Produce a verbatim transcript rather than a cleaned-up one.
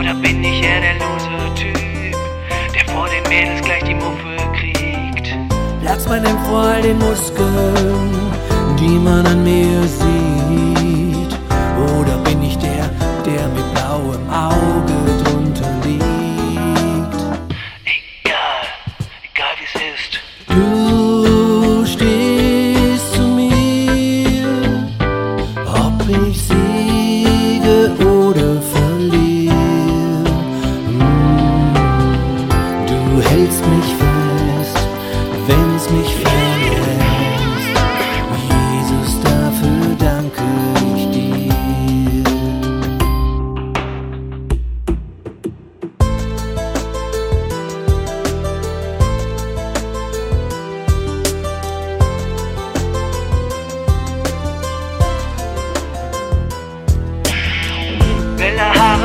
Oder bin ich eher der lose Typ, der vor den Mädels gleich die Muffe kriegt? Platzt mein Hemd vor all den Muskeln, die man an mir sieht? Oder bin ich der, der mit blauem Auge